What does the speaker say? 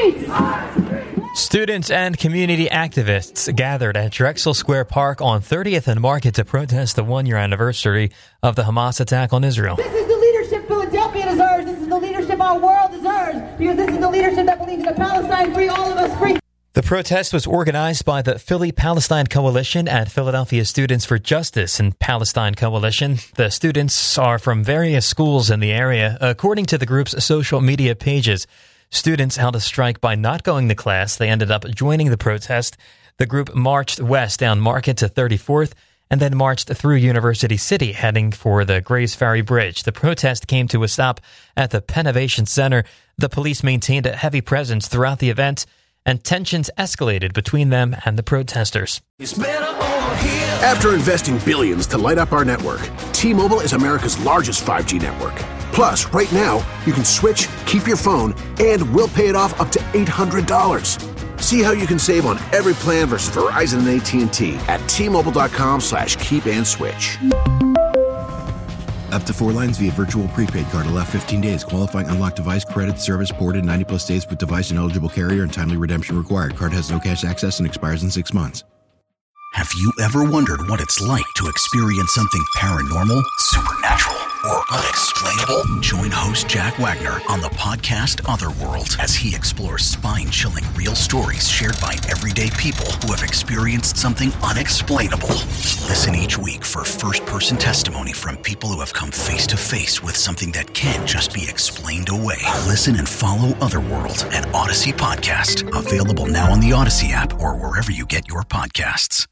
streets! Students and community activists gathered at Drexel Square Park on 30th and Market to protest the one-year anniversary of the Hamas attack on Israel. This is the leadership Philadelphia deserves. This is the leadership our world deserves. Because this is the leadership that believes in a Palestine free, all of us free. The protest was organized by the Philly Palestine Coalition and Philadelphia Students for Justice and Palestine Coalition. The students are from various schools in the area. According to the group's social media pages, students held a strike by not going to class. They ended up joining the protest. The group marched west down Market to 34th and then marched through University City, heading for the Grays Ferry Bridge. The protest came to a stop at the Pennovation Center. The police maintained a heavy presence throughout the event, and tensions escalated between them and the protesters. After investing billions to light up our network, T-Mobile is America's largest 5G network. Plus, right now, you can switch, keep your phone, and we'll pay it off up to $800. See how you can save on every plan versus Verizon and AT&T at T-Mobile.com/keep-and-switch. Up to 4 lines via virtual prepaid card. Allow 15 days. Qualifying unlocked device credit service ported 90+ days with device and eligible carrier and timely redemption required. Card has no cash access and expires in 6 months. Have you ever wondered what it's like to experience something paranormal, supernatural, or unexplainable? Join host Jack Wagner on the podcast Otherworld as he explores spine-chilling real stories shared by everyday people who have experienced something unexplainable. Listen each week for first-person testimony from people who have come face-to-face with something that can't just be explained away. Listen and follow Otherworld, an Odyssey podcast. Available now on the Odyssey app or wherever you get your podcasts.